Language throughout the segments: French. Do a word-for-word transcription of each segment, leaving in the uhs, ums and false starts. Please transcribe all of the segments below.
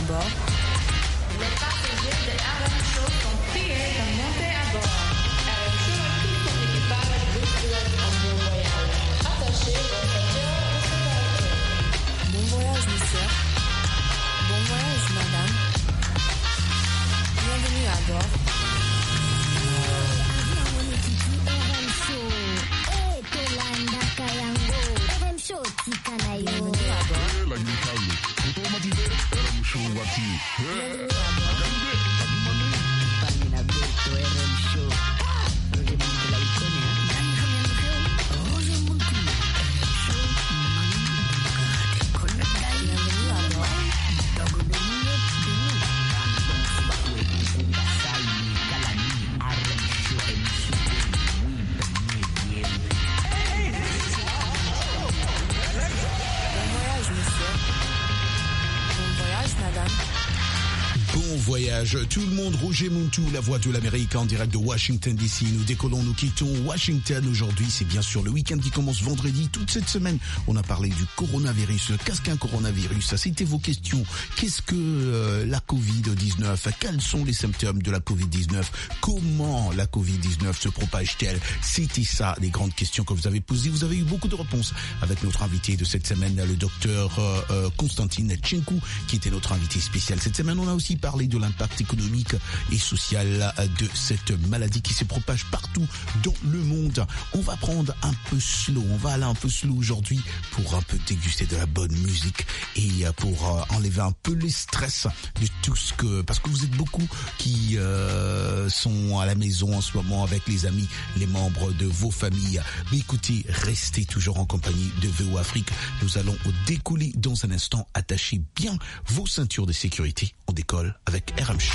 bord. Les passagers de R M Show sont priés de monter à bord. R M Show et tout son équipage vous souhaitent un bon voyage. Attachez vos ceintures de sécurité. Bon voyage, monsieur. Bon voyage, madame. Bienvenue à bord. Bienvenue à bord. Bon voyage, tout le monde, Roger Muntu, la voix de l'Amérique en direct de Washington D C. Nous décollons, nous quittons Washington aujourd'hui. C'est bien sûr le week-end qui commence vendredi. Toute cette semaine, on a parlé du coronavirus. Qu'est-ce qu'un coronavirus? C'était vos questions. Qu'est-ce que euh, la covid dix-neuf? Quels sont les symptômes de la covid dix-neuf? Comment la covid dix-neuf se propage-t-elle? C'était ça, les grandes questions que vous avez posées. Vous avez eu beaucoup de réponses avec notre invité de cette semaine, le docteur euh, euh, Constantine Tchenkou, qui était notre invité spécial. Cette semaine, on a aussi parler de l'impact économique et social de cette maladie qui se propage partout dans le monde. On va prendre un peu slow, on va aller un peu slow aujourd'hui pour un peu déguster de la bonne musique et pour enlever un peu le stress de tout ce que... Parce que vous êtes beaucoup qui euh, sont à la maison en ce moment avec les amis, les membres de vos familles. Mais écoutez, restez toujours en compagnie de V O Afrique. Nous allons décoller dans un instant. Attachez bien vos ceintures de sécurité. On décolle avec R M Show.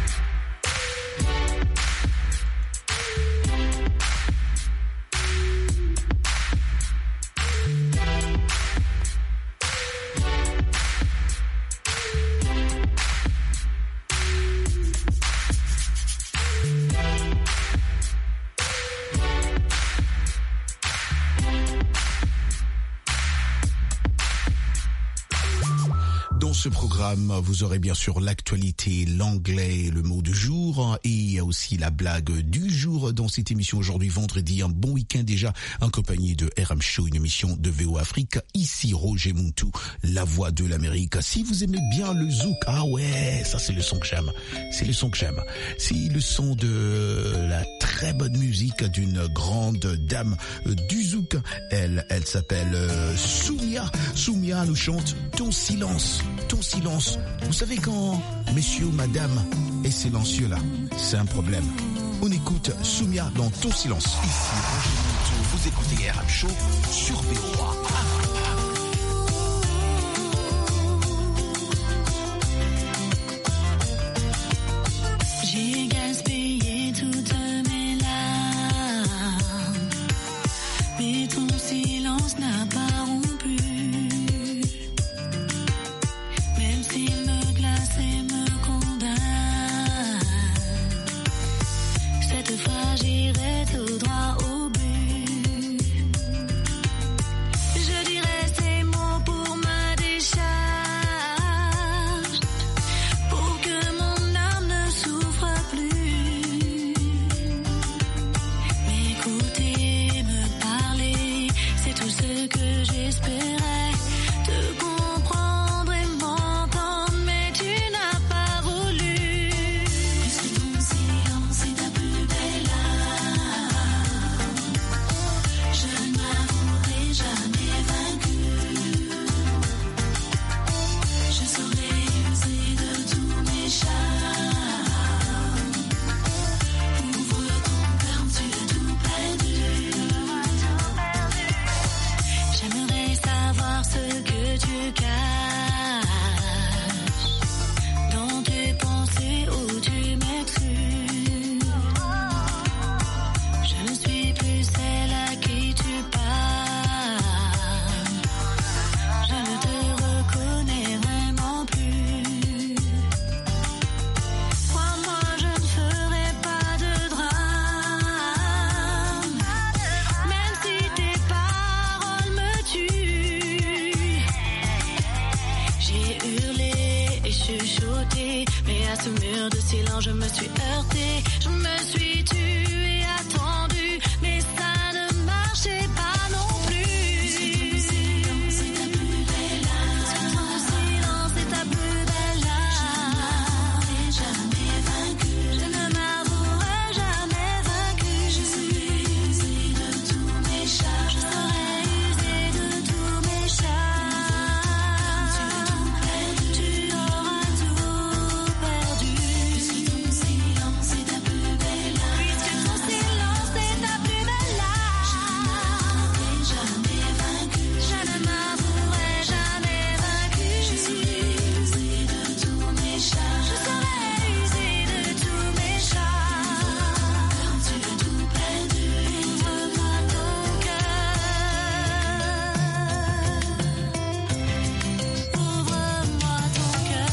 Dans ce programme, vous aurez bien sûr l'actualité, l'anglais, le mot du jour et aussi la blague du jour dans cette émission aujourd'hui vendredi. Un bon week-end déjà en compagnie de R M Show, une émission de V O Afrique. Ici Roger Muntu, la voix de l'Amérique. Si vous aimez bien le zouk, ah ouais, ça c'est le son que j'aime. C'est le son que j'aime. C'est le son de la très bonne musique d'une grande dame du zouk. Elle, elle s'appelle Soumia. Soumia nous chante Ton silence. Ton silence. Vous savez quand monsieur ou madame est silencieux là, c'est un problème. On écoute Soumia dans Ton silence. Ici Roger Muntu, vous écoutez R M Show sur V O A. J'ai gaspillé toutes mes larmes, mais ton silence n'a pas rompu. Même s'il me glace et me condamne, cette fois j'irai tout droit au but. Je dirai c'est moment je me suis heurtée, je me suis tuée, attendue, mais ça ne marchait pas non plus. Puisque ton silence est ta plus belle âme, puisque ton silence est ta plus belle âme, je n'ai jamais vaincu, je ne m'avouerai jamais vaincu. Je suis usée de tous mes charmes, je serai usée de tous mes charmes. Tu auras tout perdu, puisque ton silence est ta plus belle âme, puisque ton silence est ta plus belle âme. Je n'ai jamais vaincu, je ne m'avouerai jamais vaincu. Je suis usée de tous mes charmes, je serai usée de tous mes charmes. Quand tu as tout perdu, ouvre-moi ton cœur, ouvre-moi ton cœur.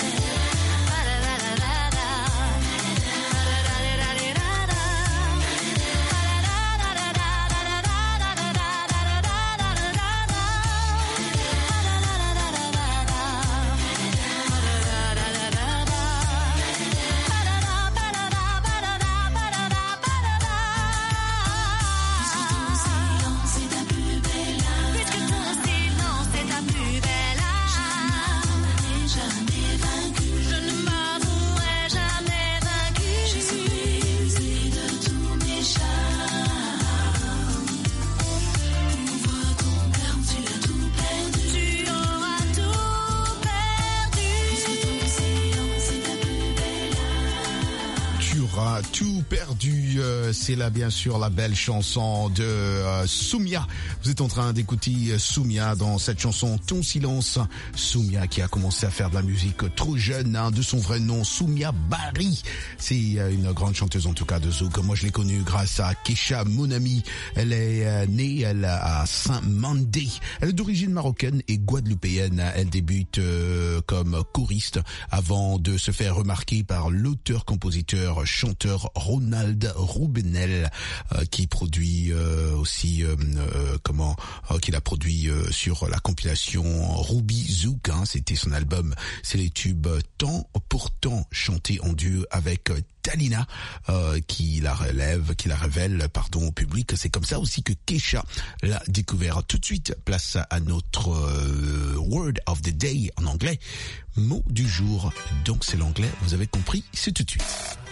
Puisque ton silence est ta plus belle âme, je n'ai jamais vaincu, je ne m'avouerai jamais vaincu. Je suis usée de tous mes charmes. Ouvre ton cœur, tu as tout perdu, tu auras tout perdu. Puisque ton silence est ta plus belle âme. Tu auras tout perdu. Euh, c'est là bien sûr la belle chanson de euh, Soumia. Vous êtes en train d'écouter euh, Soumia dans cette chanson Ton silence. Soumia qui a commencé à faire de la musique trop jeune, hein, de son vrai nom Soumia Bari. C'est euh, une grande chanteuse en tout cas de zouk. Moi je l'ai connue grâce à Kesha, mon amie. Elle est euh, née elle, à Saint-Mandé. Elle est d'origine marocaine et guadeloupéenne. Elle débute euh, comme choriste avant de se faire remarquer par l'auteur-compositeur chanteur Ronald Roubenel, euh, qui produit euh, aussi euh, euh, comment euh, qu'il a produit euh, sur la compilation Ruby Zouk, hein, c'était son album, c'est les tubes Temps pour Temps, chanté en duo avec euh, Talina, euh, qui la relève, qui la révèle, pardon, au public. C'est comme ça aussi que Kesha l'a découvert. Tout de suite, place à notre euh, Word of the Day en anglais, mot du jour. Donc c'est l'anglais, vous avez compris, c'est tout de suite.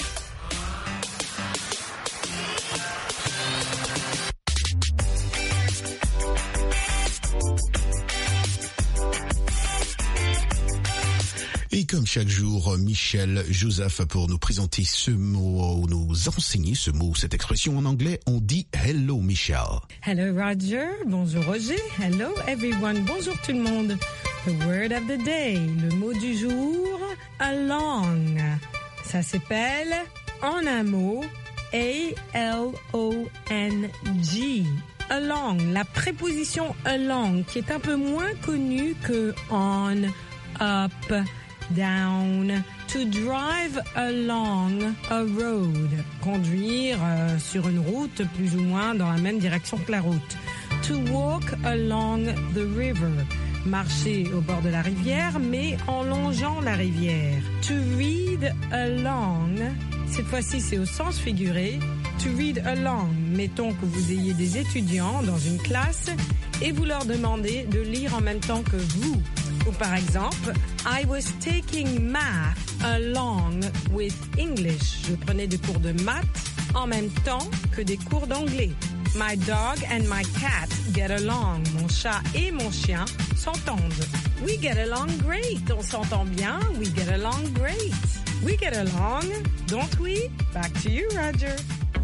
Et comme chaque jour, Michel Joseph pour nous présenter ce mot, ou nous enseigner ce mot, cette expression en anglais, on dit hello Michel. Hello Roger, bonjour Roger, hello everyone, bonjour tout le monde. The word of the day, le mot du jour, along. Ça s'appelle, en un mot, A L O N G. Along, la préposition along, qui est un peu moins connue que on, up, down. To drive along a road, conduire euh, sur une route plus ou moins dans la même direction que la route. To walk along the river, marcher au bord de la rivière mais en longeant la rivière. To read along, cette fois-ci c'est au sens figuré. To read along, mettons que vous ayez des étudiants dans une classe et vous leur demandez de lire en même temps que vous. Ou par exemple, I was taking math along with English. Je prenais des cours de maths en même temps que des cours d'anglais. My dog and my cat get along. Mon chat et mon chien s'entendent. We get along great. On s'entend bien. We get along great. We get along, don't we? Back to you, Roger.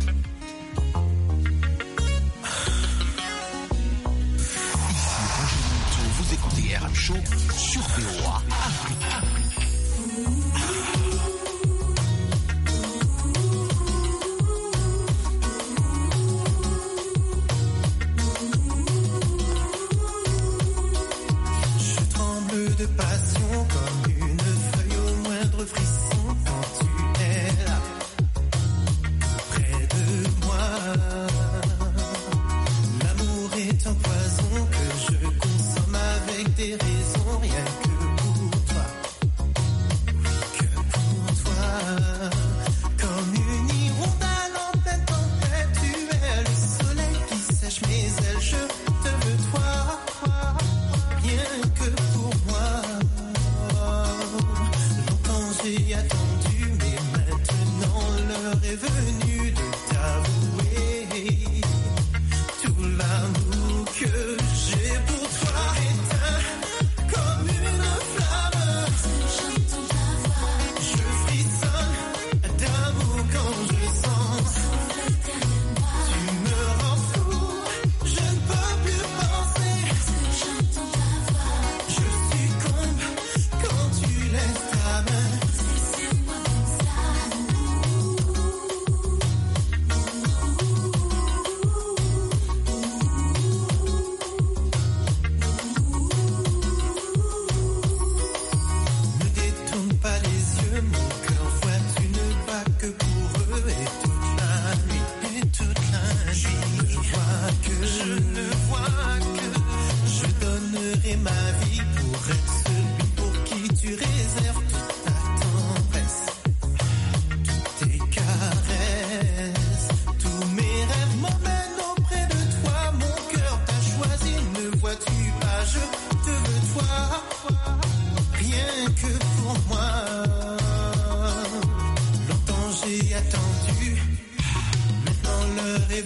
Vous écoutez R M Show sur V O A. Je tremble de passion comme une feuille au moindre frisson quand tu es là, près de moi. L'amour est un poison que je consomme avec des raisons, rien que pour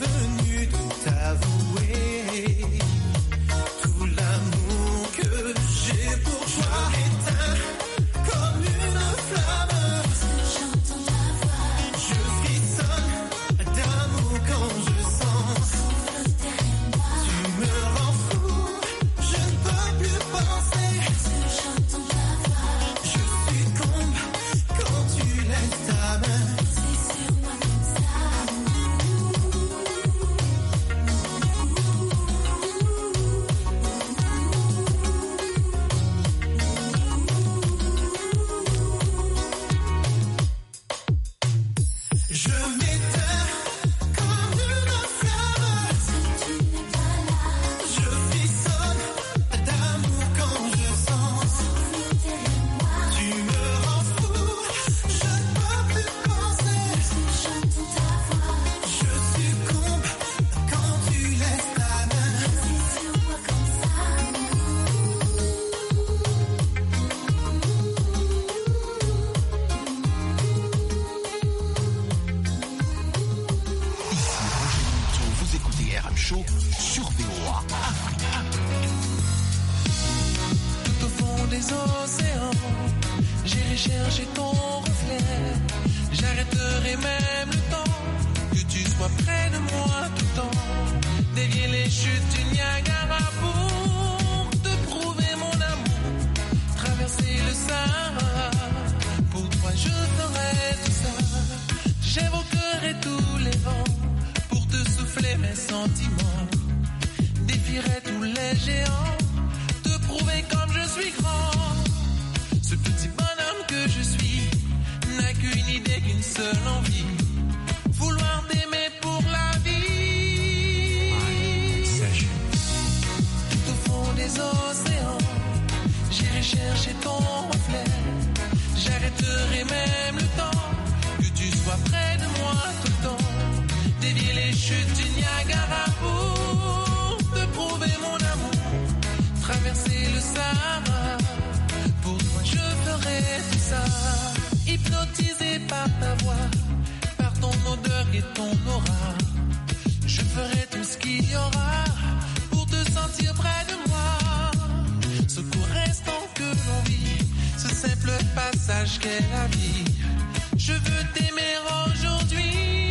venu de t'avouer tout l'amour que j'ai pour toi. Éteint comme une flamme, j'entends ta voix, je frissonne d'amour quand je sens derrière moi. Tu me rends fou, je ne peux plus penser. J'entends ta voix, je succombe quand tu laisses ta main. C'est sur moi comme ça. Je m'éteins comme une flamme. Si tu n'es pas là, je frissonne d'amour quand je sens derrière moi. Tu me rends fou, je ne peux plus penser. J'entends ta voix, je succombe quand tu laisses ta main. C'est sur moi comme ça. Ici Roger Monteau, vous écoutez R M Show sur V O A. Tout au fond des océans, j'irai chercher ton reflet. J'arrêterai même le temps, que tu sois près de moi tout le temps. Dévier les chutes du Niagara pour te prouver mon amour. Traverser le Sahara, pour toi je ferai tout ça. J'évoquerai tous les vents pour te souffler mes sentiments. Défierai tous les géants, te prouver comme je suis grand. Ce petit bonhomme que je suis n'a qu'une idée, qu'une seule envie, vouloir t'aimer pour la vie. Tout au fond des océans, j'irai chercher ton reflet. J'arrêterai même le temps, que tu sois près de moi tout le temps. Dévier les chutes du Niagara pour te prouver mon amour. Traverser le Sahara, pour toi je ferai tout ça. Hypnotisé par ta voix, par ton odeur et ton aura, je ferai tout ce qu'il y aura pour te sentir près de moi. Ce court instant que l'on vit, ce simple passage qu'est la vie, je veux t'aimer aujourd'hui.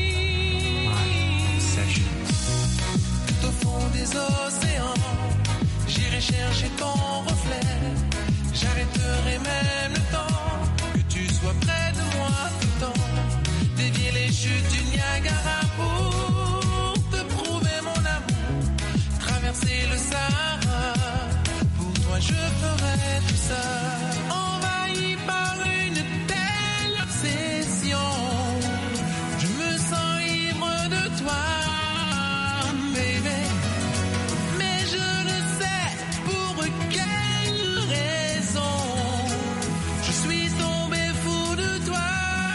Tout au fond des océans, j'irai chercher ton reflet. J'arrêterai même le temps, que tu sois près de moi tout le temps. Dévier les chutes du Niagara pour te prouver mon amour. Traverser le Sahara, pour toi je ferai tout ça. Envahi par une telle obsession, je me sens ivre de toi, baby. Mais je ne sais pour quelle raison je suis tombé fou de toi.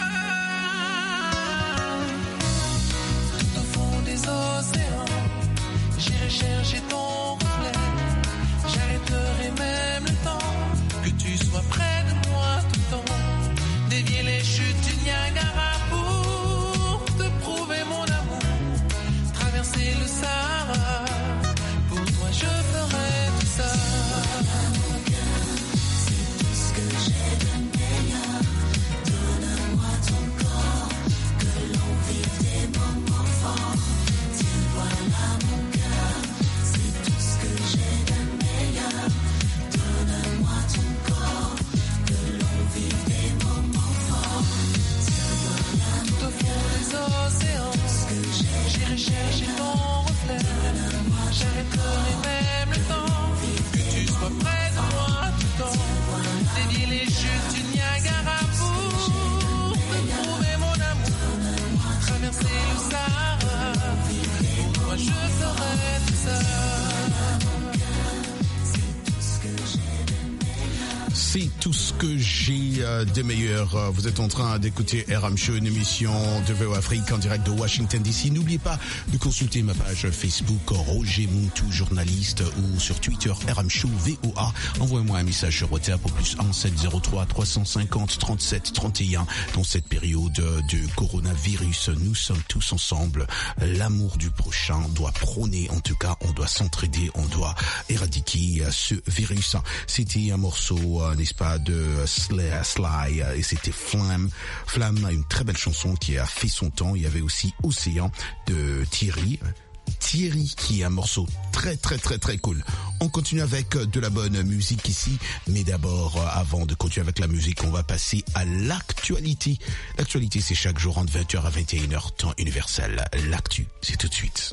Tout au fond des océans, j'irai chercher ton reflet. J'arrêterai même le temps, que tu sois près de moi tout le temps. Dévier les chutes du Niagara pour te prouver mon amour. Traverser le Sahara, pour toi je ferai tout ça. C'est tout ce que j'ai de meilleur. Donne-moi ton corps, que l'on vive des moments forts. Tiens, voilà mon cœur, c'est C'est tout ce que j'ai euh, de meilleur. Vous êtes en train d'écouter R M Show, une émission de V O Afrique en direct de Washington D C. N'oubliez pas de consulter ma page Facebook Roger Muntu, journaliste, ou sur Twitter R M Show V O A. Envoyez-moi un message sur WhatsApp au plus un sept zéro trois trois cent cinquante trente-sept trente et un. Dans cette période de coronavirus, nous sommes tous ensemble. L'amour du prochain doit prôner, en tout cas, on doit s'entraider, on doit éradiquer ce virus. C'était un morceau, n'est-ce pas, de Sly, Sly et c'était Flamme. Flamme, une très belle chanson qui a fait son temps. Il y avait aussi Océan de Thierry. Thierry, qui est un morceau très très très très cool. On continue avec de la bonne musique ici, mais d'abord, avant de continuer avec la musique, on va passer à l'actualité. L'actualité, c'est chaque jour entre vingt heures à vingt et une heures, temps universel. L'actu, c'est tout de suite.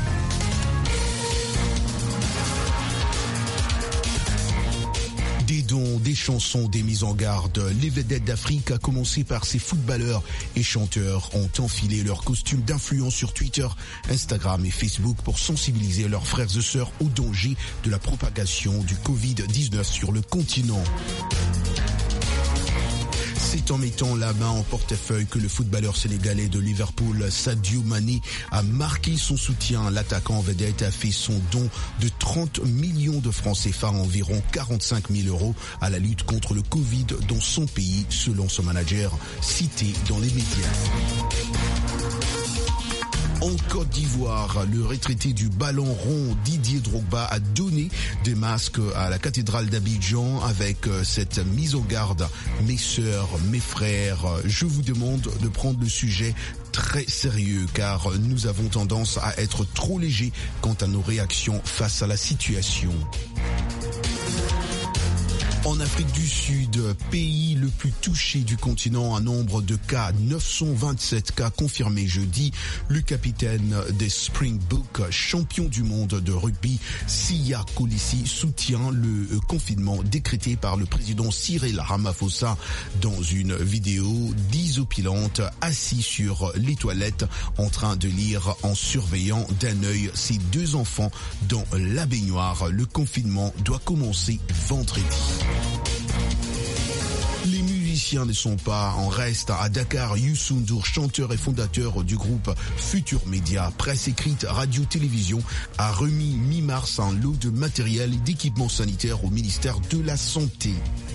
Des dons, des chansons, des mises en garde. Les vedettes d'Afrique, à commencer par ces footballeurs et chanteurs, ont enfilé leurs costumes d'influence sur Twitter, Instagram et Facebook pour sensibiliser leurs frères et sœurs au danger de la propagation du covid dix-neuf sur le continent. C'est en mettant la main en portefeuille que le footballeur sénégalais de Liverpool, Sadio Mané, a marqué son soutien. L'attaquant vedette a fait son don de trente millions de francs C F A, environ quarante-cinq mille euros, à la lutte contre le Covid dans son pays, selon son manager, cité dans les médias. En Côte d'Ivoire, le retraité du ballon rond Didier Drogba a donné des masques à la cathédrale d'Abidjan avec cette mise en garde. Mes sœurs, mes frères, je vous demande de prendre le sujet très sérieux car nous avons tendance à être trop légers quant à nos réactions face à la situation. En Afrique du Sud, pays le plus touché du continent, un nombre de cas, neuf cent vingt-sept cas confirmés jeudi. Le capitaine des Springboks, champion du monde de rugby, Siya Kolisi, soutient le confinement décrété par le président Cyril Ramaphosa dans une vidéo disopilante, assis sur les toilettes, en train de lire en surveillant d'un œil ses deux enfants dans la baignoire. Le confinement doit commencer vendredi. Les musiciens ne sont pas en reste. À Dakar, Youssou N'Dour, chanteur et fondateur du groupe Futur Média, presse écrite, radio-télévision, a remis mi-mars un lot de matériel et d'équipements sanitaires au ministère de la Santé.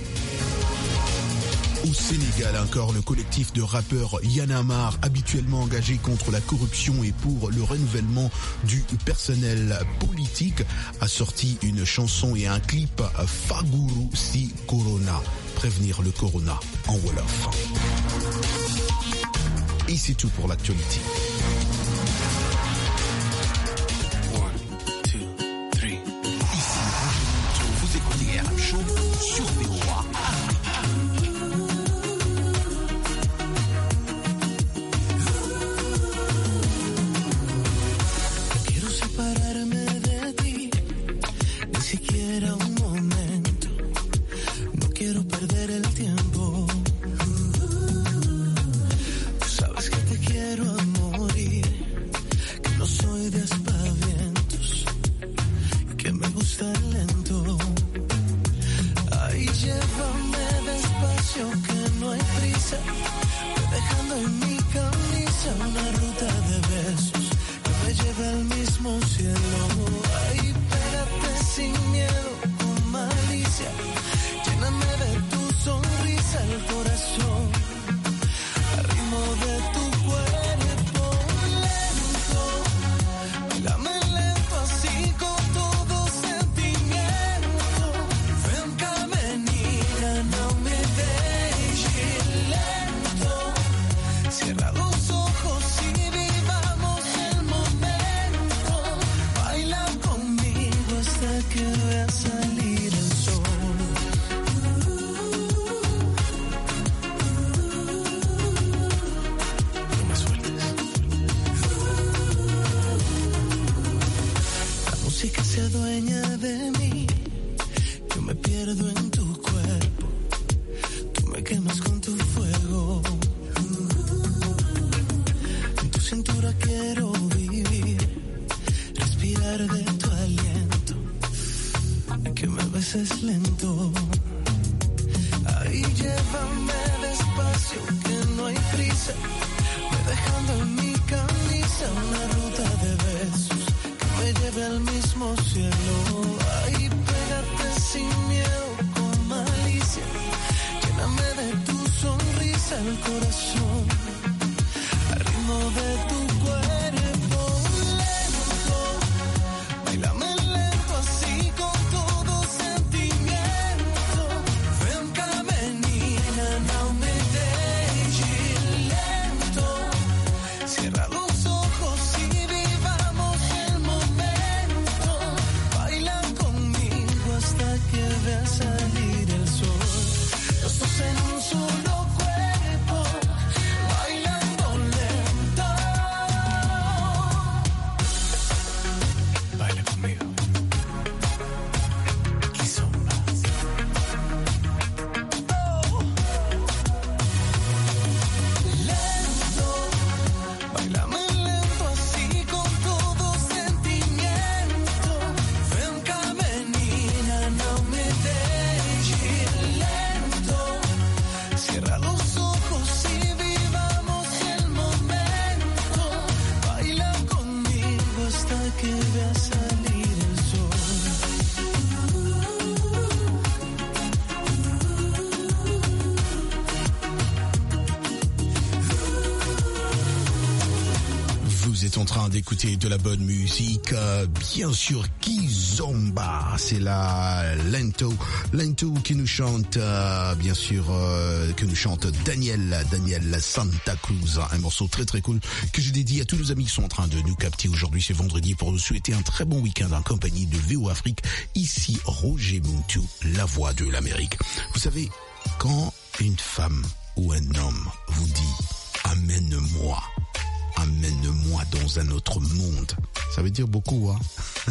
Au Sénégal, encore, le collectif de rappeurs Y'en a marre, habituellement engagé contre la corruption et pour le renouvellement du personnel politique, a sorti une chanson et un clip, Faguru si Corona, prévenir le corona en Wolof. Et c'est tout pour l'actualité. One, two, three. Ici, vous écoutez R M Show sur V O A. Es lento, cielo. Ay, pégate sin miedo, con malicia. Lléname de tu sonrisa el corazón, al ritmo de tu cuerpo lento. Bailame lento así con todo sentimiento. Ven cá menina, não me deixe lento. Cierra los ojos y vivamos el momento. Baila conmigo hasta que vea salir el sol. Los dos en un solo cuerpo, bailando lento. Baila conmigo. Kizomba. Oh. Lento, bailame lento así con todo sentimiento. Ven cá menina, não me deixe lento. Cierra los ojos y vivamos el momento. Baila conmigo hasta que vea salir el sol. Vous êtes en train d'écouter de la bonne musique, euh, bien sûr Kizomba, c'est la Lento, Lento qui nous chante, euh, bien sûr, euh, que nous chante Daniel, Daniel Santa Cruz, un morceau très très cool que je dédie à tous nos amis qui sont en train de nous capter aujourd'hui, c'est vendredi, pour nous souhaiter un très bon week-end en compagnie de V O Afrique, ici Roger Muntu, la voix de l'Amérique. Vous savez, quand une femme ou un homme vous dit « amène-moi », amène-moi dans un autre monde. Ça veut dire beaucoup, hein?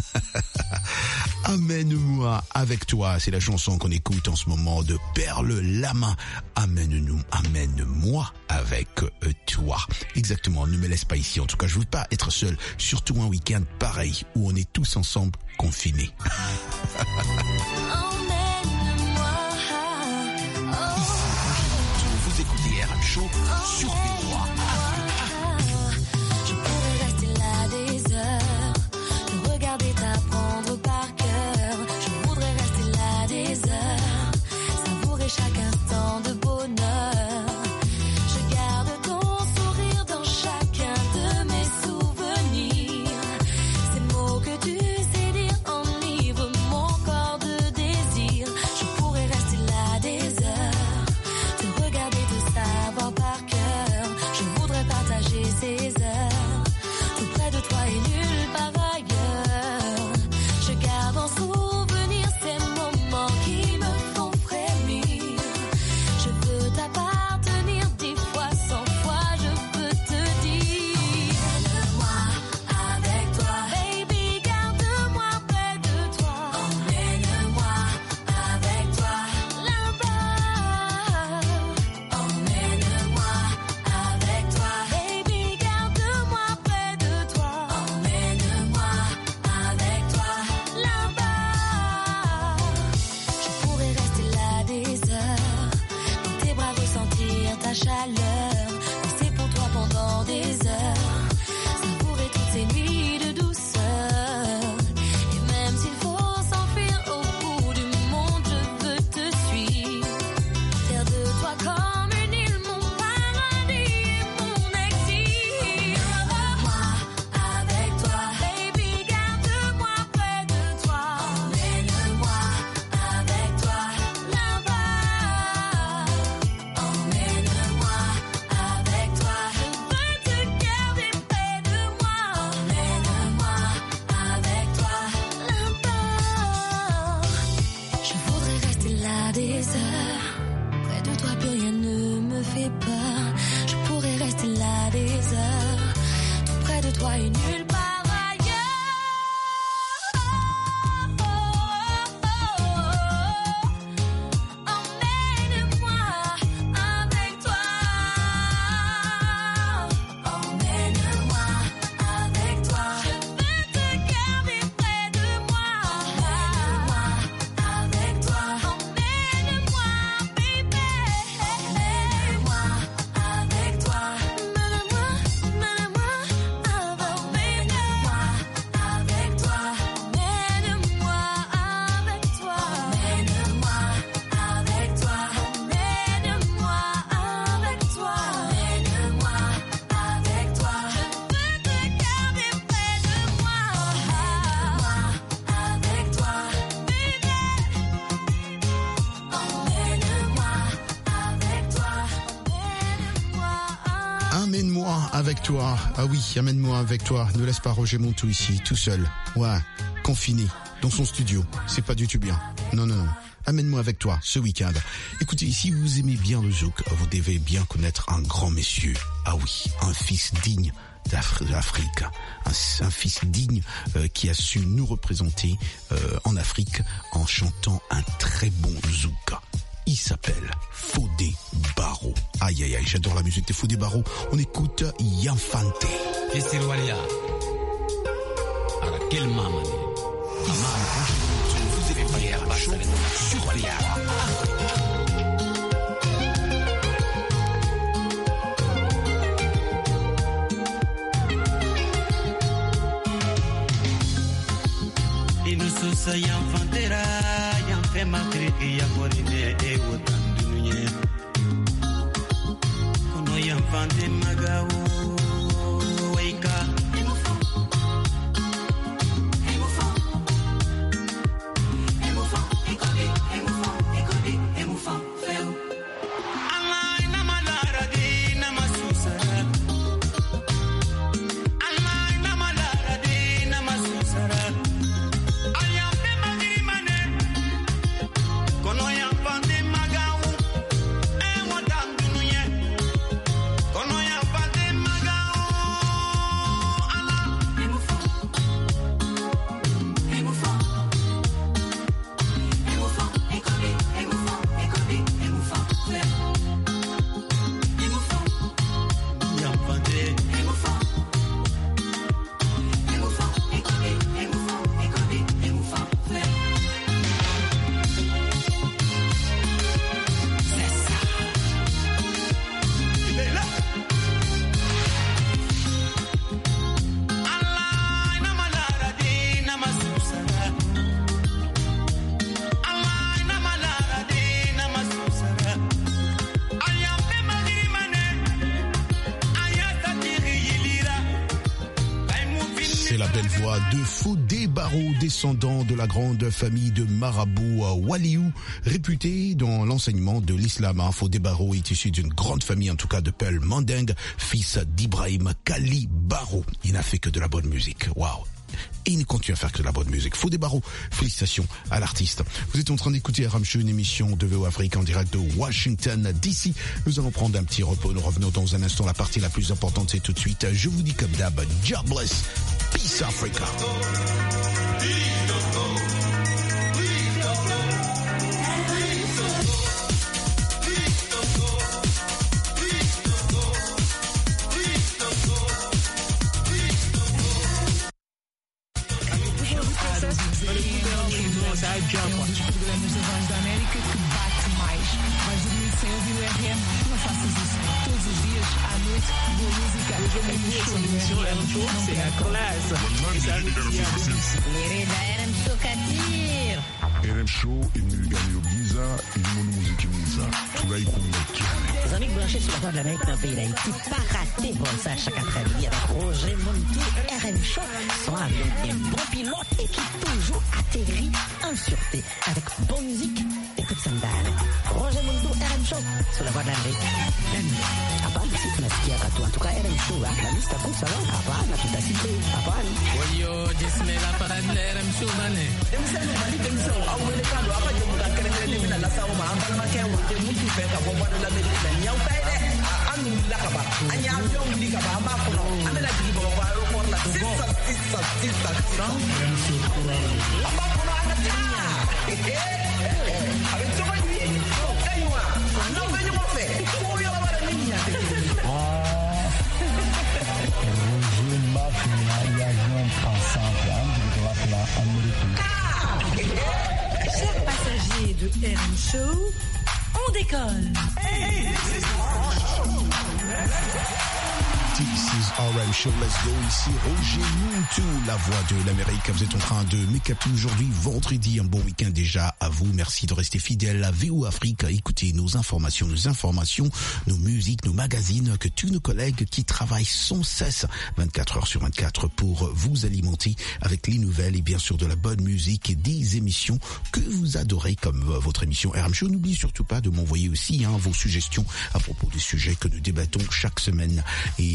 Amène-moi avec toi. C'est la chanson qu'on écoute en ce moment de Perle Lama. Amène-nous, amène-moi avec toi. Exactement. Ne me laisse pas ici. En tout cas, je veux pas être seul. Surtout un week-end pareil où on est tous ensemble confinés. Vous écoutez R M Show sur V O A. Je pourrais rester là des heures, te regarder t'apprendre par cœur. Je voudrais rester là des heures, savourer chaque instant de bonheur. Je garde ton sourire dans chacun de mes souvenirs. Ces mots que tu sais dire enivrent mon corps de désir. Je pourrais rester là des heures, te regarder, te savoir par cœur. Je voudrais avec toi. Ah oui, amène-moi avec toi. Ne laisse pas Roger Montou ici, tout seul. Ouais, confiné, dans son studio. C'est pas du tout bien. Non, non, non. Amène-moi avec toi ce week-end. Écoutez, si vous aimez bien le zouk, vous devez bien connaître un grand monsieur. Ah oui, un fils digne d'Afrique, un, un fils digne euh, qui a su nous représenter euh, en Afrique en chantant un très bon zouk. Il s'appelle Fodé Barro. Aïe aïe aïe, j'adore la musique de Fodé Barro. On écoute Yamfante. Festiwalia. Alors quel maman. Vous avez pas l'air chaud sur V O A. Inususa yamfantera yamfe makriki yakorine e wotandunye kono yamfante magawo waika De Fodé Barro, descendant de la grande famille de marabouts Waliou, réputé dans l'enseignement de l'islam. Fodé Barro est issu d'une grande famille, en tout cas de Peul Manding, fils d'Ibrahim Kali Barro. Il n'a fait que de la bonne musique. Waouh! Et il continue à faire que de la bonne musique. Fodé Barro, félicitations à l'artiste. Vous êtes en train d'écouter R M Show, une émission de V O Afrique en direct de Washington D C. Nous allons prendre un petit repos. Nous revenons dans un instant. La partie la plus importante, c'est tout de suite. Je vous dis comme d'hab, jobless. Peace Africa. Um dos programas da Voz da América que bate mais. Vais dormir sem ouvir o R M? Não faças isso. Todos os dias, à noite, boa música. R M Show imilingani Giza ilimoni muziki mwiza tunaikumbatiane. Les amis branchés sur la Voix de l'Amérique dans le pays d'Haïti, pas raté bon ça chaque après-midi avec Roger Montou. R M Show sont avec un bon pilote et qui toujours atterrit en sûreté avec bonne musique. Écoute ça me Roger Montou, R M Show sur la Voix de l'Amérique. Hapana si tunasikia watu en tout cas R M Show la lista kuu sawa hapana tutasiki hapana Wayo jismela parade R M Show bane Demsema bali demsema au welekano hapa je mukakere ni na la sawa ma ambala makewa je mutu feka kwa bwana la medina nyau pede anu la kaba anya avion ndi kaba ma ko amela ji bo ba ro ko la sisa sisa sisa sisa amba ko ana tanya avec tout va lui kaiwa non venyo mo fe ko yo la minha Chers passagers de R M Show, on décolle. This is R M Show, let's go. Ici Roger Montou, la voix de l'Amérique. Vous êtes en train de m'écouter aujourd'hui, vendredi. Un bon week-end déjà à vous. Merci de rester fidèle à V O Afrique. Écoutez nos informations, nos informations, nos musiques, nos magazines, que tous nos collègues qui travaillent sans cesse vingt-quatre heures sur vingt-quatre pour vous alimenter avec les nouvelles et bien sûr de la bonne musique et des émissions que vous adorez comme votre émission R M Show. N'oubliez surtout pas de m'envoyer aussi hein, vos suggestions à propos des sujets que nous débattons chaque semaine. Et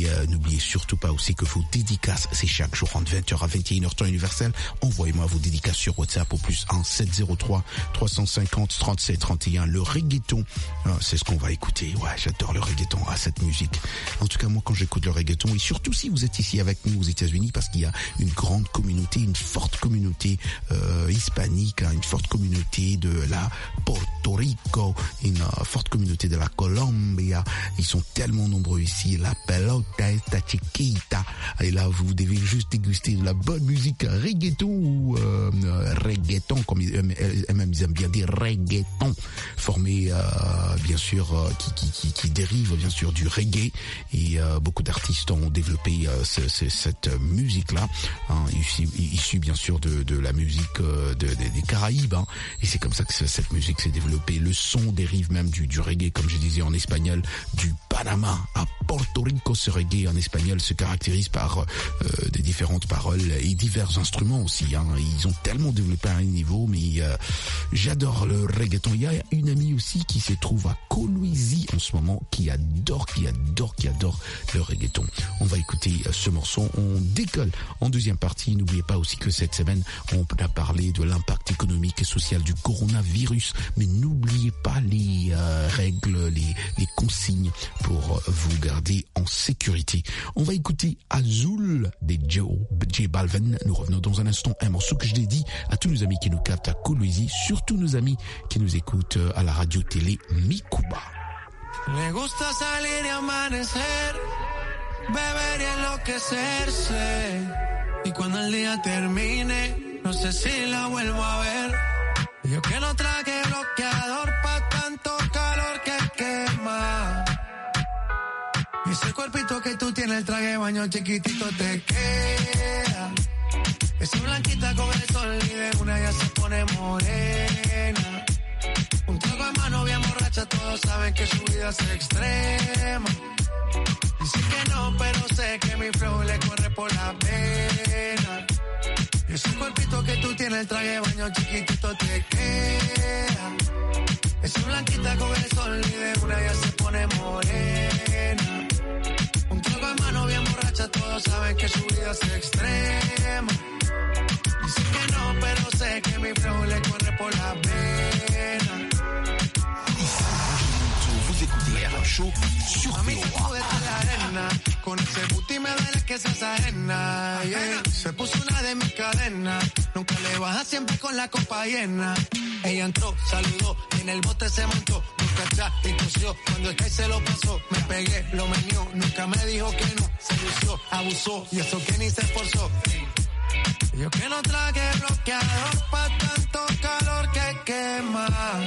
euh, n'oubliez surtout pas aussi que vos dédicaces, c'est chaque jour entre vingt heures à vingt et une heures temps universel. Envoyez-moi vos dédicaces sur WhatsApp au plus un sept zéro trois trois cent cinquante trente-sept trente et un. Le reggaeton, euh, c'est ce qu'on va écouter. Ouais, j'adore le reggaeton, ah, cette musique. En tout cas, moi, quand j'écoute le reggaeton, et surtout si vous êtes ici avec nous aux États-Unis, parce qu'il y a une grande communauté, une forte communauté euh, hispanique, hein, une forte communauté de la Porto Rico, une uh, forte communauté de la Colombia. Ils sont tellement nombreux ici. La pelota esta chiquita. Et là, vous devez juste déguster de la bonne musique reggaeton ou euh, reggaeton, comme ils, eux-mêmes ils aiment bien dire reggaeton, formé euh, bien sûr euh, qui, qui, qui, qui dérive bien sûr du reggae. Et euh, beaucoup d'artistes ont développé euh, ce, ce, cette musique-là, hein, issue, issue bien sûr de, de la musique euh, de, de, des Caraïbes. Hein, et c'est comme ça que cette musique s'est développée. Le son dérive même du, du reggae, comme je disais en espagnol, du Panama à Porto Rico. Ce reggae en espagnol se caractérise par euh, des différentes paroles et divers instruments aussi. Hein. Ils ont tellement développé à un niveau, mais euh, j'adore le reggaeton. Il y a une amie aussi qui se trouve à Coloisie en ce moment, qui adore, qui adore, qui adore le reggaeton. On va écouter ce morceau. On décolle en deuxième partie. N'oubliez pas aussi que cette semaine, on a parlé de l'impact économique et social du coronavirus. Mais n'oubliez pas les euh, règles, les, les consignes pour vous garder en sécurité. On va écouter Azul des Joe, J Balvin. Nous revenons dans un instant. Un morceau que je dédie à tous nos amis qui nous captent à Coloisie, surtout nos amis qui nous écoutent à la radio-télé Mi-Cuba. Me gusta salir y amanecer, beber y enloquecerse. Y cuando el día termine, no sé si la vuelvo a ver. Yo que no traje bloqueador pa' tanto calor que quema. Y ese cuerpito que tú tienes, el traje de baño chiquitito te queda. Esa blanquita con el sol y de una ya se pone morena. Un trago de mano bien borracha, todos saben que su vida es extrema. Dice que no, pero sé que mi flow le corre por la pena. Y ese cuerpito que tú tienes, el traje de baño chiquitito te queda. Esa blanquita con el sol y de una ya se pone morena. Un trago de mano bien borracha, todos saben que su vida es extrema. Dice que no, pero sé que mi flow le corre por la pena. Vous écoutez R M Show sur A mí se pude estar la arena, con ese booty me duele que se arena, yeah. Se puso una de mis cadenas, nunca le baja siempre con la copa llena. Ella entró, saludó, en el bote se montó, nunca atrás y tosió, cuando el que se lo pasó, me pegué, lo menió, nunca me dijo que no, se lució, abusó, y eso que ni se esforzó. Yo que no traje bloqueador pa' tanto calor que quema.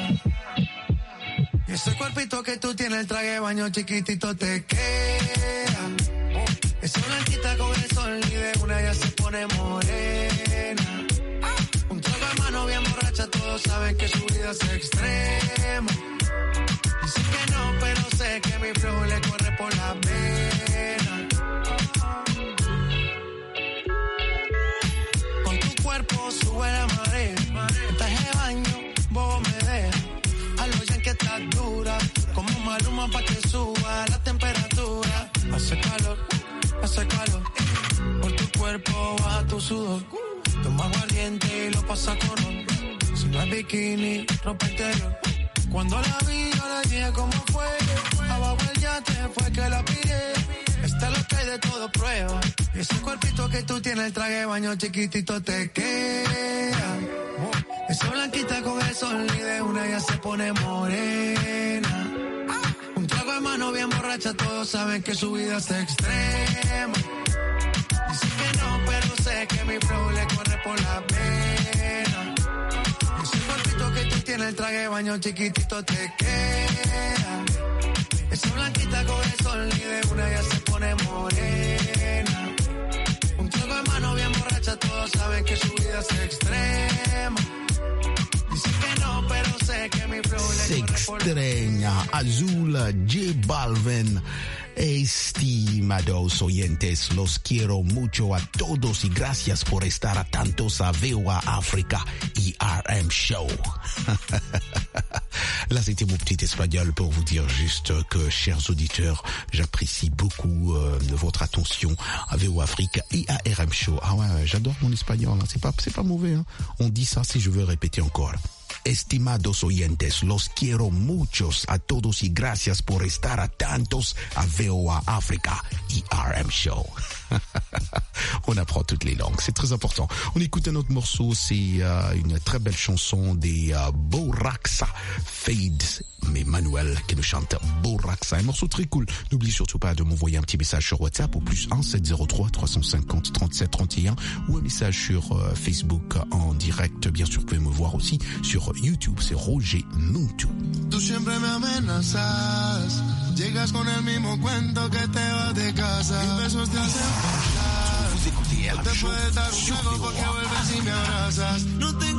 Y ese cuerpito que tú tienes, el traje de baño chiquitito te queda. Esa blanquita con el sol y de una ya se pone morena. Un trago de mano bien borracha, todos saben que su vida es extrema. Dice que no, pero sé que mi flow le corre por la pena. Con tu cuerpo sube la marea. El traje de baño, bobo me deja. A lo ya que estás dura, como Maluma pa' que suba la temperatura. Hace calor, hace calor, por tu cuerpo baja tu sudor. Toma aguardiente y lo pasa con ron. Si no es bikini, ropa interior. Cuando la vi, yo le dije cómo fue. Abajo el yate fue que la pide. Está lo que hay de todo prueba. Y ese cuerpito que tú tienes, el traje de baño chiquitito te queda. Esa blanquita con el sol y de una ya se pone morena. Un trago de mano bien borracha, todos saben que su vida es extrema. Dice que no, pero sé que mi flow le corre por la pena. Ese cuerpito que tú tienes, el traje de baño chiquitito te queda. Esa blanquita con el sol y de una ya se pone morena. Un trago de mano bien borracha, todos saben que su vida es extrema. Dice que no, pero sé que mi flow le corre por la pena. S'extraña Azul, J Balvin. Estimados oyentes, los quiero mucho a todos y gracias por estar atentos a V O A Africa E R M Show. Là, c'était mon petit espagnol pour vous dire juste que, chers auditeurs, j'apprécie beaucoup euh, votre attention à V O A Africa et à R M Show. Ah ouais, j'adore mon espagnol, hein. c'est pas, c'est pas mauvais. Hein. On dit ça si je veux répéter encore. Estimados oyentes, los quiero muchos a todos y gracias por estar atentos a V O A Africa E R M Show. On apprend toutes les langues, c'est très important. On écoute un autre morceau, c'est euh, une très belle chanson des euh, Boraxa, Fade, mais Manuel qui nous chante Boraxa, un morceau très cool. N'oublie surtout pas de m'envoyer un petit message sur WhatsApp au plus un sept zéro trois trois cent cinquante trente-sept trente et un ou un message sur euh, Facebook en direct. Bien sûr, vous pouvez me voir aussi sur YouTube, c'est Roger Muntu. Tú siempre me amenazas, llegas con el mismo cuento que te vas de casa. Mis besos te hacen falta. Vous écoutez R M No te Show puedes dar un sur trago V O porque A. vuelves y me abrazas. No te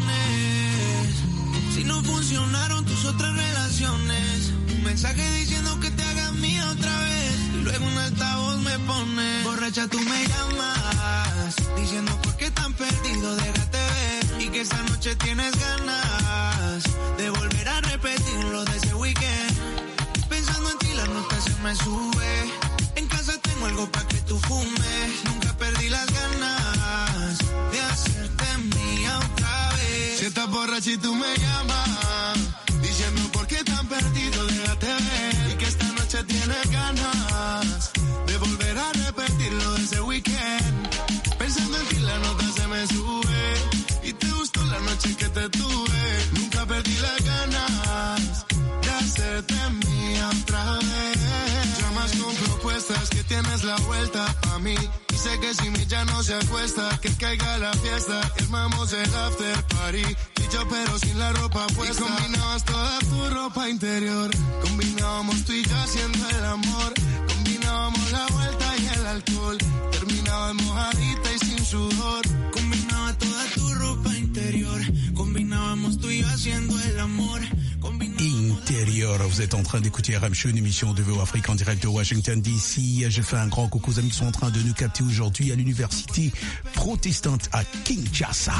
encones si no funcionaron tus otras relaciones. Un mensaje diciendo que te hagas mía otra vez y luego un altavoz me pone borracha, tú me llamas diciendo por qué tan perdido, déjate ver y que esta noche tienes ganas de volver a repetir lo de ese weekend. Pensando en ti la nota se me sube, en casa tengo algo pa' que tú fumes. Nunca perdí las ganas de hacerte mía otra vez. Si estás borracha y tú me llamas diciendo por qué tan perdido, déjate ver y que esta noche tienes ganas de volver a repetir lo de ese weekend. Pensando en ti la nota se me sube y te gustó la noche que te tuve. Nunca perdí las ganas de hacerte mía otra vez. Llamas con propuestas que tienes la vuelta a mí. Y sé que si mi ya no se acuesta, que caiga la fiesta, armamos el after party. Y yo pero sin la ropa puesta. Y combinabas toda tu ropa interior. Combinábamos tú y yo haciendo el amor. Combinábamos la vuelta y el alcohol. Terminaba mojadita y sin sudor. Combinaba toda tu ropa interior. Combinábamos tú y yo haciendo el amor. Intérieur, vous êtes en train d'écouter R M Show, une émission de V O A Afrique en direct de Washington D C. Je fais un grand coucou aux amis qui sont en train de nous capter aujourd'hui à l'université protestante à Kinshasa.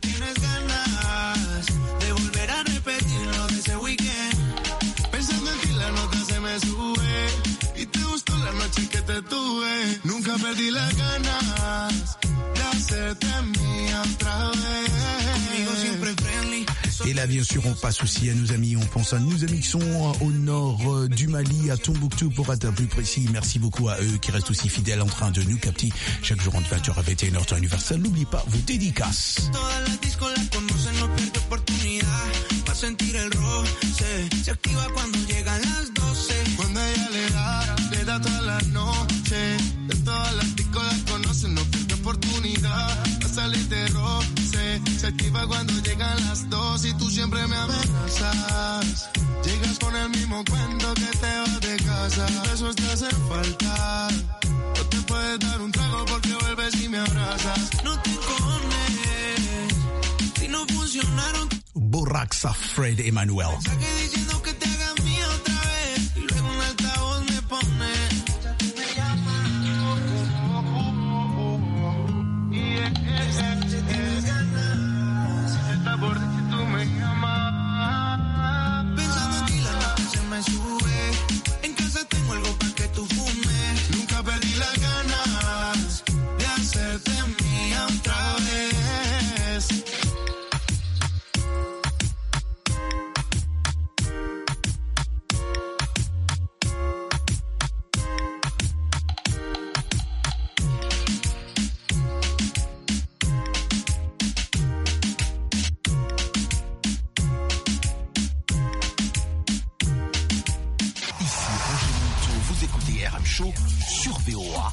Nunca perdí las ganas de hacerte mía otra vez. Conmigo siempre friendly. Et là, bien sûr, on passe aussi à nos amis. On pense à nos amis qui sont au nord du Mali, à Tombouctou, pour être plus précis. Merci beaucoup à eux qui restent aussi fidèles en train de nous capter chaque jour entre vingt heures à vingt et une heures temps universel. N'oubliez pas vos dédicaces. Todas las discos la conocen, no pierde oportunidad. Va a sentir el roce. Se activa cuando llegan las doce. Cuando ella le da, le da toda la noche. De todas las discos la conocen, no pierde oportunidad. Va a salir de roce. Se activa cuando llegan las dos y tú siempre me amenazas. Llegas con el mismo cuento que te vas de casa. Mis besos te hacen falta. No te puedes dar un trago porque vuelves y me abrazas. No te encones si no funcionaron. Boraxa, Fred Emmanuel. Mensaje diciendo que te hagas mía otra vez y luego un altavoz me pone. Me llama. Tienes ganas. Está por si tú me llamas. Pensando en ti la nota se me sube. En casa tengo algo para que tú fumes. Nunca perdí las ganas de hacerte mía otra vez. Sur V O A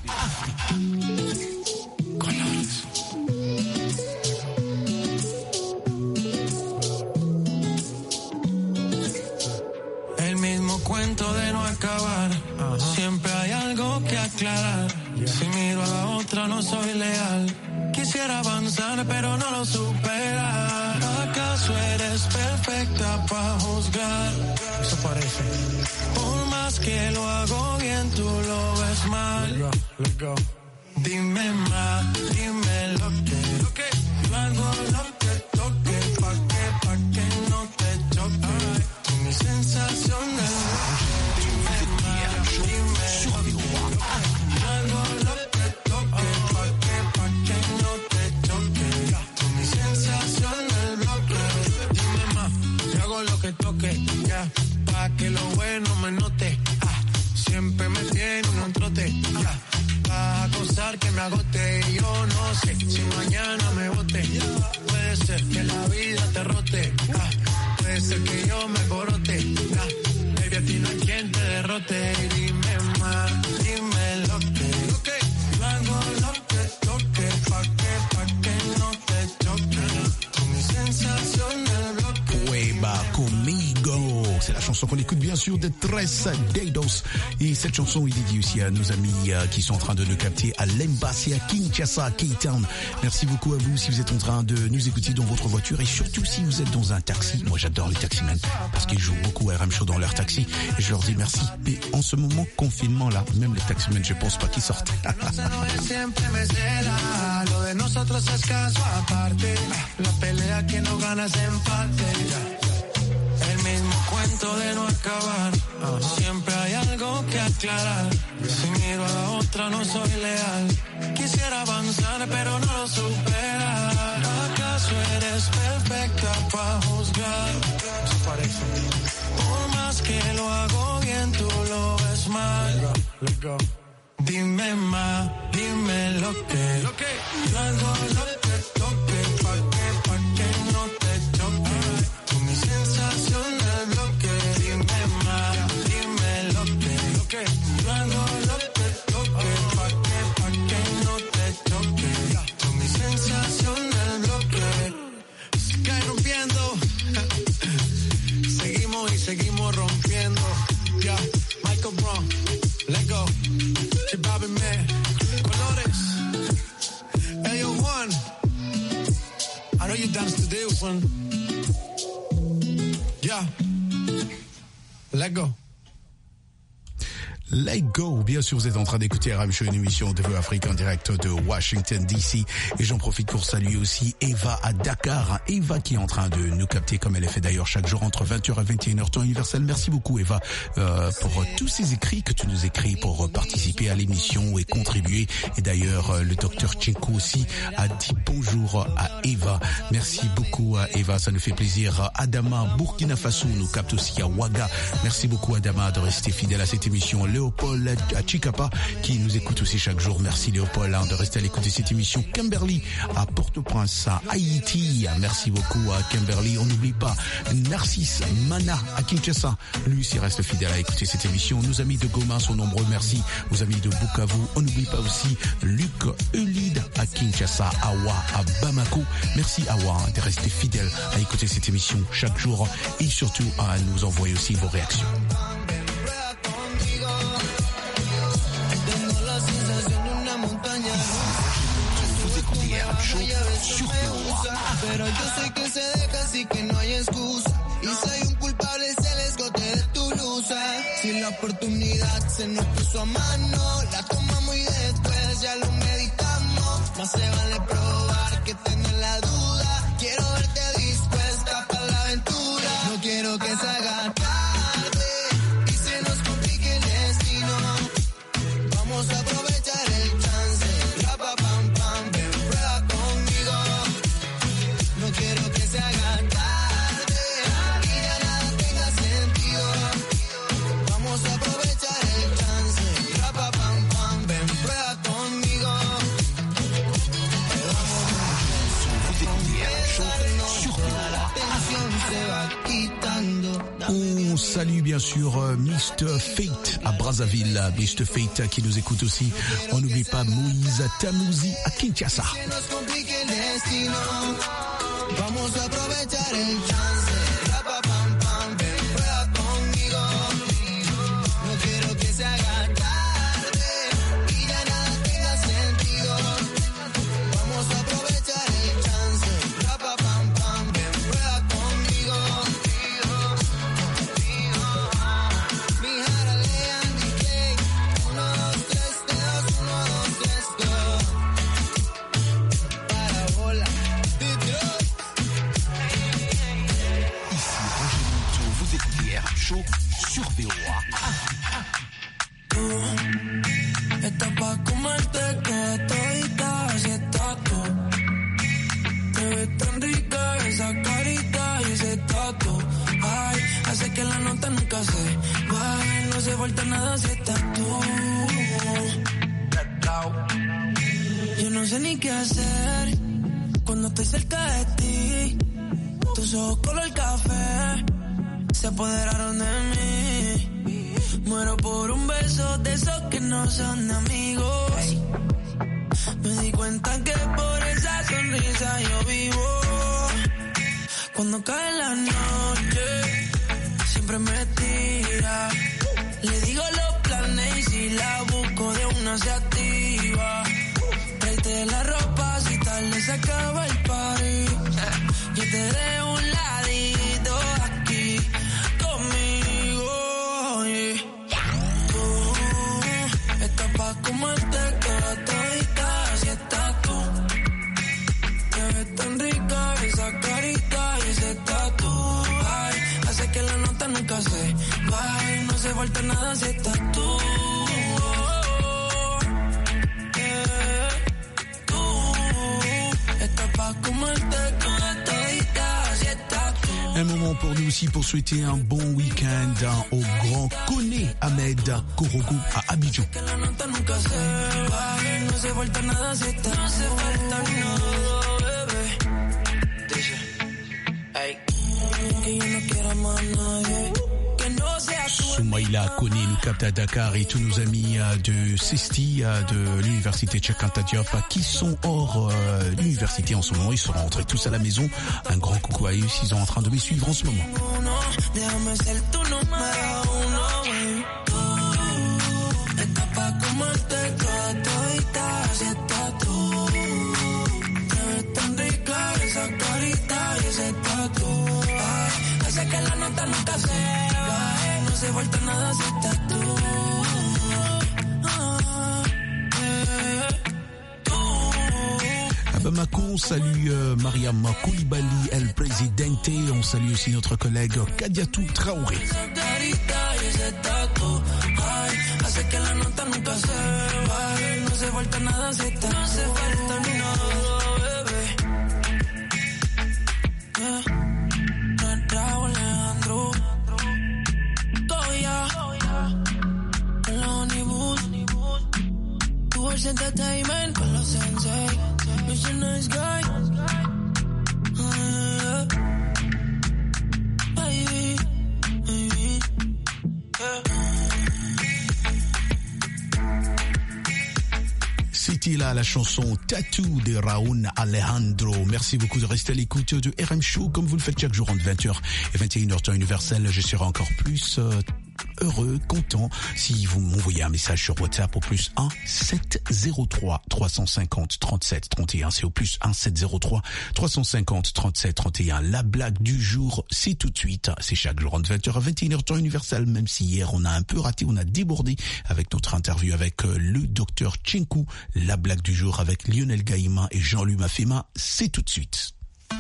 El mismo cuento de no acabar. Uh-huh. Siempre hay algo que aclarar. Yeah. Si miro a la otra no soy leal. Quisiera avanzar pero no lo superar. ¿Acaso acaso eres perfecta para juzgar? Eso parece. Por más que lo hago bien, tú lo ves mal. Let go, let go. Dime más, dime lo que, lo que yo hago lo que toque, pa' que, pa' que no te choque. Tú mi sensación es dime más, dime lo que yo hago lo que toque, pa' que, pa' que no te choque. Tú mi sensación es bloque. Dime más, yo hago lo que toque, ya, pa' que lo bueno me note. Ah, siempre me tiene un trote, ya. Va a acosar que me agote y yo no sé si mañana me bote. Puede ser que la vida te rote, ah, puede ser que yo me corote, ah, baby, a ti no hay quien te derrote. Dime más, dime lo que, lo que yo hago lo que toque, pa' que, pa' que no te choque. Con mi sensación del bloque. Hueva conmigo. C'est la chanson qu'on écoute bien sûr de Tres Dedos. Et cette chanson est dédiée aussi à nos amis euh, qui sont en train de nous capter à l'Embassy à Kinshasa, K-Town. Merci beaucoup à vous si vous êtes en train de nous écouter dans votre voiture et surtout si vous êtes dans un taxi. Moi j'adore les taximens parce qu'ils jouent beaucoup à R M Show dans leur taxi et je leur dis merci. Et en ce moment confinement là, même les taximens je pense pas qu'ils sortent. Cuento de no acabar, siempre hay algo que aclarar. Si miro a la otra no soy leal. Quisiera avanzar pero no lo superar. ¿Acaso eres perfecta para juzgar? Eso parece. Por más que lo hago bien, tú lo ves mal. Let go. Dime más, dime lo que, lo que yo hago lo que toque, pa' que, pa' que no te choque. Tú mi sensación del bloque. Dime más, dime lo que, lo que yo hago lo que toque, pa' que, pa' que no te choque. Tú mi sensación del bloque. Se cae rompiendo. Seguimos y seguimos rompiendo. Ya, yeah. Michael Brown, let go. Bobby Man, Colores. Hey, yo, Juan. I know you dance to this one. Yeah. Let go. Let Go, bien sûr vous êtes en train d'écouter R M Show, une émission de Vœux Afrique en direct de Washington D C et j'en profite pour saluer aussi Eva à Dakar, Eva qui est en train de nous capter comme elle est fait d'ailleurs chaque jour entre vingt heures et vingt et une heures temps universel. Merci beaucoup Eva euh, pour tous ces écrits que tu nous écris pour participer à l'émission et contribuer et d'ailleurs euh, le docteur Tchenko aussi a dit bonjour à Eva. Merci beaucoup à Eva, ça nous fait plaisir. Adama, Burkina Faso nous capte aussi à Ouaga. Merci beaucoup Adama de rester fidèle à cette émission. Léopold à Chicapa qui nous écoute aussi chaque jour. Merci Léopold hein, de rester à l'écoute de cette émission. Kimberly à Port-au-Prince à Haïti. Merci beaucoup à Kimberly. On n'oublie pas Narcisse Mana à Kinshasa. Lui aussi reste fidèle à écouter cette émission. Nos amis de Goma sont nombreux. Merci aux amis de Bukavu. On n'oublie pas aussi Luc Eulide à Kinshasa, Awa à Bamako. Merci Awa de rester fidèle à écouter cette émission chaque jour et surtout à nous envoyer aussi vos réactions. Pero yo sé que se deja, así que no hay excusa. Y si hay un culpable, es el escote de tu blusa. Si la oportunidad se nos puso a mano, la tomamos y después ya lo meditamos. Más se vale probar que tener la duda. Quiero verte dispuesta para la aventura. No quiero que se haga tarde y se nos complique el destino. Vamos a aprovechar el chance. Rapa, pam, pam, ven, prueba conmigo. No quiero que se haga tarde y ya nada tenga sentido. Vamos a aprovechar el chance. Rapa, pam, pam, ven, prueba conmigo. La tensión se va quitando. On salue bien sûr euh, mister Fate à Brazzaville, mister Fate qui nous écoute aussi. On n'oublie pas Moïse Tamouzi à Kinshasa. Vamos a aprovechar el chance. Rapa, pam, pam, ven, prueba conmigo. No quiero que se haga tarde y ya nada tenga sentido. Vamos a aprovechar el chance. Rapa, pam, pam, ven, prueba conmigo. ves tan rica, esa carita y ese tatu. Ay, hace que la nota nunca se baje, no se falta nada si estás tú. Yo no sé ni qué hacer cuando estoy cerca de ti. Tus ojos color café se apoderaron de mí. Muero por un beso de esos que no son amigos. Me di cuenta que por esa sonrisa yo vivo. Cuando cae la noche siempre me tira. Le digo los planes y si la busco de una se activa. Tráete la ropa si tarde se acaba el party. Yo te dejo un ladito aquí conmigo. Yeah. Tú estás pa' comerte toda todita si estás tú. Te ves tan rica esa carita y ese tatu. Ay, hace que la nota nunca se baje, no se falta nada si estás tú. Un moment pour nous aussi pour souhaiter un bon week-end au grand Koné Ahmed Korogo à Abidjan. Soumaïla Koné nous capte à Dakar et tous nos amis de Cesti, de l'université Cheikh Anta Diop qui sont hors euh, l'université en ce moment. Ils sont rentrés tous à la maison. Un grand coucou à eux, ils sont en train de me suivre en ce moment. Que la nota nunca se va, no se falta nada si estás tú. À Bamako, on salue euh, Mariam Koulibaly, El Presidente. On salue aussi notre collègue Kadiatou Traoré. Entertainment con los sensei, Mister Nice Guy. Uh, baby, baby, yeah. C'était là la chanson Tattoo de Raoul Alejandro. Merci beaucoup de rester à l'écoute de R M Show comme vous le faites chaque jour entre vingt heures et vingt et une heures temps universel. Je serai encore plus euh, heureux, content si vous m'envoyez un message sur WhatsApp au plus un sept zéro trois trois cent cinquante trente-sept trente et un. C'est au plus un sept zéro trois trois cent cinquante trente-sept trente et un. La blague du jour, c'est tout de suite. C'est chaque jour entre vingt heures à vingt et une heures temps universel, même si hier on a un peu raté, on a débordé avec notre interview avec le docteur Tchenkou. La blague du jour avec Lionel Gaïma et Jean-Louis Mafema, c'est tout de suite.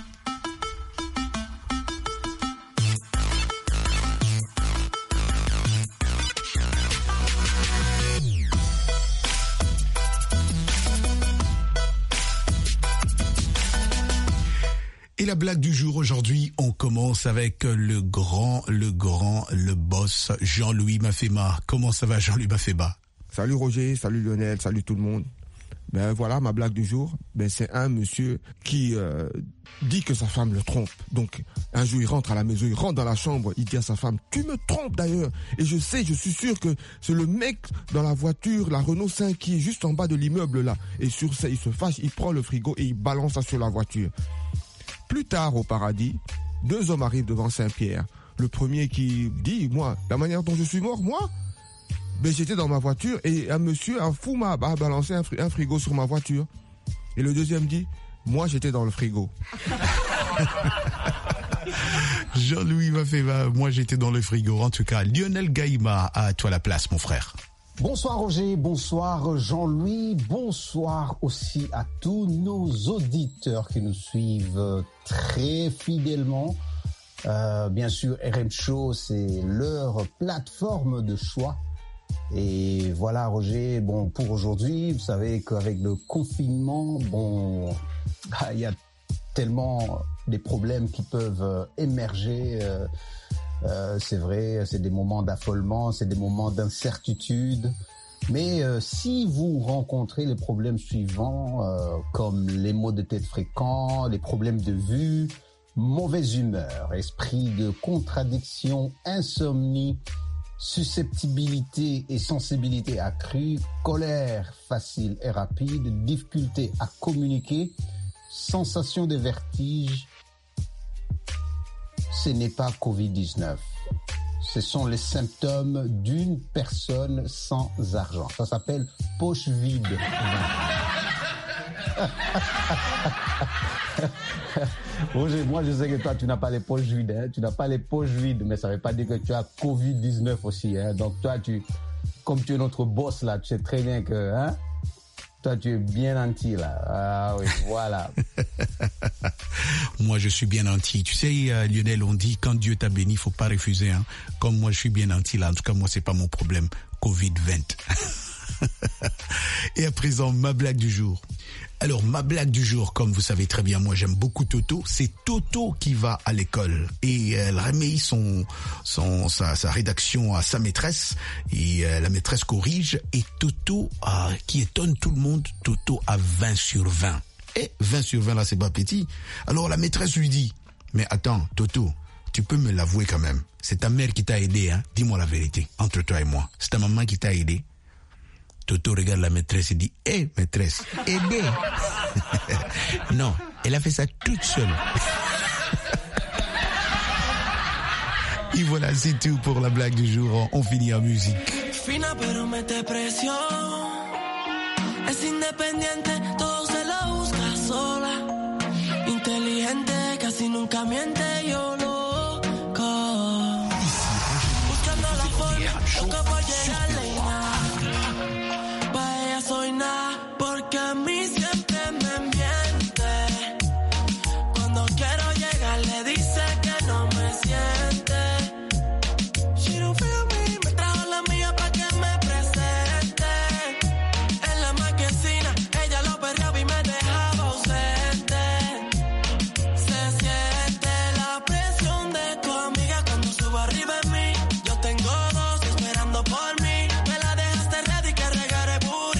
Et la blague du jour aujourd'hui, on commence avec le grand, le grand, le boss Jean-Louis Mafema. Comment ça va Jean-Louis Mafema? Salut Roger, salut Lionel, salut tout le monde. Ben voilà, ma blague du jour, ben c'est un monsieur qui euh, dit que sa femme le trompe. Donc un jour il rentre à la maison, il rentre dans la chambre, il dit à sa femme, tu me trompes d'ailleurs. Et je sais, je suis sûr que c'est le mec dans la voiture, la Renault cinq qui est juste en bas de l'immeuble là. Et sur ça, il se fâche, il prend le frigo et il balance ça sur la voiture. Plus tard au paradis, deux hommes arrivent devant Saint-Pierre. Le premier qui dit, moi, la manière dont je suis mort, moi, ben j'étais dans ma voiture et un monsieur, un fou m'a balancé un, fri- un frigo sur ma voiture. Et le deuxième dit, moi j'étais dans le frigo. Jean-Louis Mafema, moi j'étais dans le frigo. En tout cas, Lionel Gaïma, à toi la place, mon frère. Bonsoir Roger, bonsoir Jean-Louis, bonsoir aussi à tous nos auditeurs qui nous suivent très fidèlement. Euh, bien sûr, R M Show, c'est leur plateforme de choix. Et voilà Roger, bon pour aujourd'hui, vous savez qu'avec le confinement, bon, il y a tellement des problèmes qui peuvent euh, émerger. Euh, euh, c'est vrai, c'est des moments d'affolement, c'est des moments d'incertitude. Mais euh, si vous rencontrez les problèmes suivants, euh, comme les maux de tête fréquents, les problèmes de vue, mauvaise humeur, esprit de contradiction, insomnie, susceptibilité et sensibilité accrue, colère facile et rapide, difficulté à communiquer, sensation de vertige, ce n'est pas covid dix-neuf. Ce sont les symptômes d'une personne sans argent. Ça s'appelle poche vide. Roger, moi je sais que toi tu n'as pas les poches vides, hein? Tu n'as pas les poches vides, mais ça ne veut pas dire que tu as covid dix-neuf aussi. Hein? Donc toi, tu, comme tu es notre boss là, tu sais très bien que hein? Toi tu es bien nanti là. Ah oui, voilà. Moi je suis bien nanti. Tu sais euh, Lionel, on dit quand Dieu t'a béni, il faut pas refuser. Hein? Comme moi je suis bien nanti là, en tout cas moi c'est pas mon problème. covid vingt. Et à présent, ma blague du jour. Alors, ma blague du jour, comme vous savez très bien, moi j'aime beaucoup Toto. C'est Toto qui va à l'école et elle remet son, son, sa, sa rédaction à sa maîtresse et euh, la maîtresse corrige et Toto, euh, qui étonne tout le monde, Toto a vingt sur vingt. Et vingt sur vingt là, c'est pas petit. Alors la maîtresse lui dit, mais attends, Toto, tu peux me l'avouer quand même. C'est ta mère qui t'a aidé, hein. Dis-moi la vérité, entre toi et moi. C'est ta maman qui t'a aidé. Toto regarde la maîtresse et dit, hé, hey, maîtresse, aidez. Non, elle a fait ça toute seule. Et voilà, c'est tout pour la blague du jour. On finit en musique. Fina pero mete presión. Es independiente, todo se lo busca sola. Inteligente, casi nunca miente, yo loco. Buscando la forma, loco por llegarle. Soy nada, porque a mí siempre me miente. Cuando quiero llegar le dice que no me siente. She don't feel me, me trajo la mía pa' que me presente. En la marquesina, ella lo perreaba y me dejaba ausente. Se siente la presión de tu amiga cuando subo arriba en mí. Yo tengo dos esperando por mí. Me la dejaste ready que regaré booty.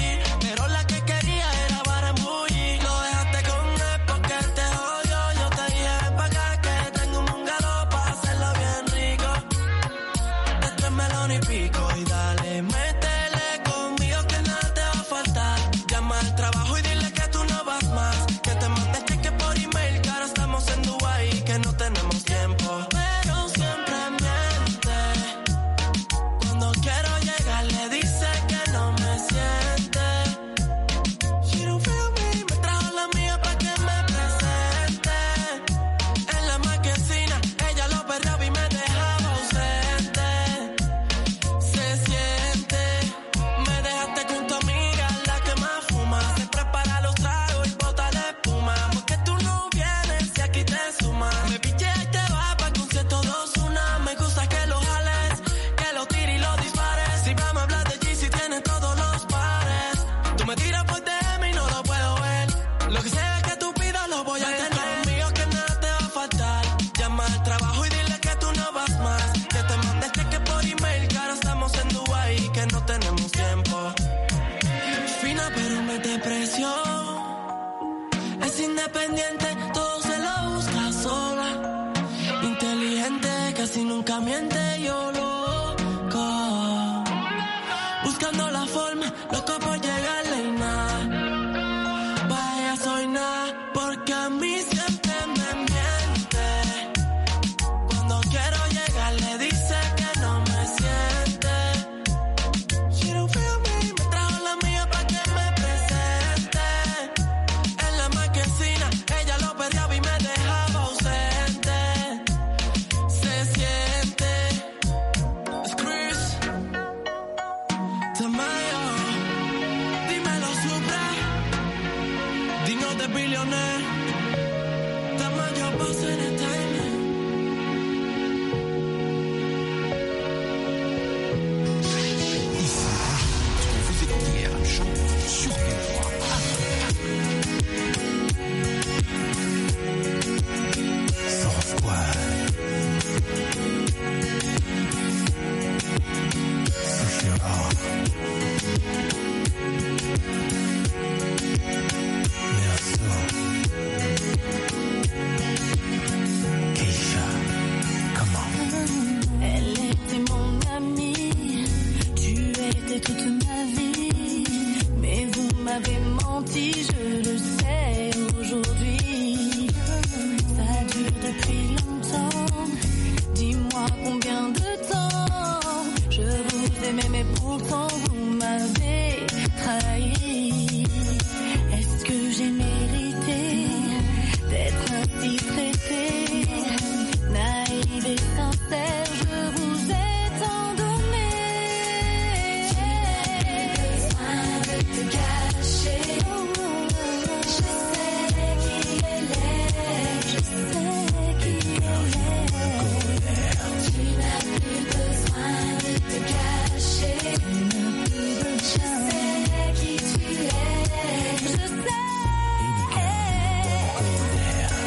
Sur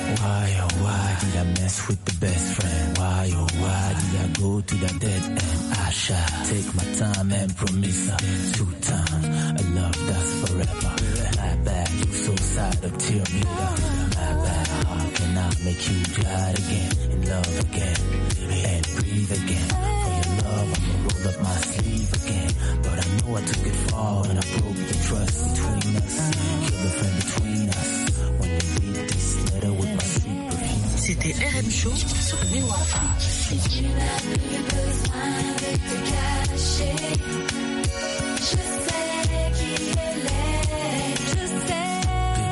Why, oh, why did I mess with the best friend? Why, oh, why did I go to the dead end? I shall take my time and promise her two times a love that's forever. My bad, you so sad of tear bleeder. My bad, how can I make you glad again, in love again, and breathe again? For your love, I'ma roll up my sleeve again. But I know I took it far when I broke the trust between us, killed the friend between us. When you read this letter with my sweet perfume. C'était R M Show sur V O Afrique. Tu n'as plus besoin de te cacher. Je sais qui elle est. Je sais.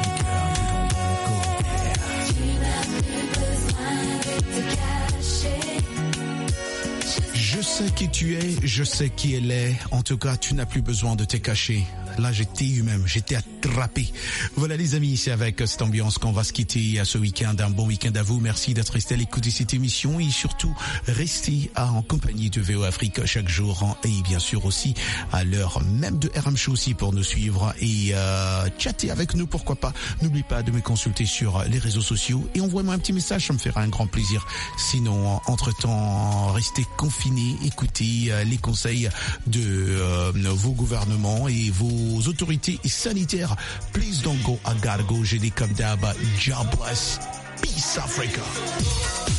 Tu n'as plus besoin de te cacher. Je sais qui tu es, je sais qui elle est. En tout cas, tu n'as plus besoin de te cacher. Là, j'étais eu-même, j'étais attrapé. Voilà les amis, c'est avec cette ambiance qu'on va se quitter à ce week-end. Un bon week-end à vous. Merci d'être resté à l'écoute de cette émission et surtout, restez en compagnie de V O Afrique chaque jour et bien sûr aussi à l'heure même de R M Show aussi pour nous suivre et euh, chatter avec nous, pourquoi pas. N'oublie pas de me consulter sur les réseaux sociaux et envoie-moi un petit message, ça me fera un grand plaisir. Sinon, entre-temps, restez confinés, écoutez euh, les conseils de euh, vos gouvernements et vos autorités sanitaires. Please don't go, I gotta go. J'ai des comme d'hab. God bless. Peace Africa.